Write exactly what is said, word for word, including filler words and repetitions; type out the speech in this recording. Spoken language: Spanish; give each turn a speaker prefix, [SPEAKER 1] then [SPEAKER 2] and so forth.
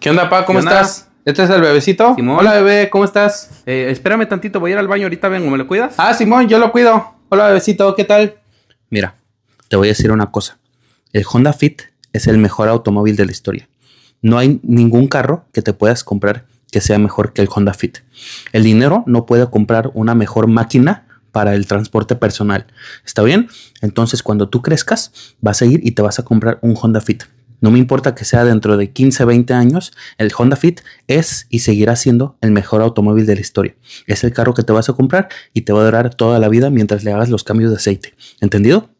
[SPEAKER 1] ¿Qué onda, pa? ¿Cómo
[SPEAKER 2] ¿Qué onda?
[SPEAKER 1] estás? ¿Este es el bebecito?
[SPEAKER 2] Simón.
[SPEAKER 1] Hola, bebé, ¿cómo estás?
[SPEAKER 2] Eh, espérame tantito, voy a ir al baño, ahorita vengo, ¿me lo cuidas?
[SPEAKER 1] Ah, Simón, yo lo cuido. Hola, bebecito, ¿qué tal?
[SPEAKER 3] Mira, te voy a decir una cosa. El Honda Fit es el mejor automóvil de la historia. No hay ningún carro que te puedas comprar que sea mejor que el Honda Fit. El dinero no puede comprar una mejor máquina para el transporte personal. ¿Está bien? Entonces, cuando tú crezcas, vas a ir y te vas a comprar un Honda Fit. No me importa que sea dentro de quince, veinte años, el Honda Fit es y seguirá siendo el mejor automóvil de la historia. Es el carro que te vas a comprar y te va a durar toda la vida mientras le hagas los cambios de aceite. ¿Entendido?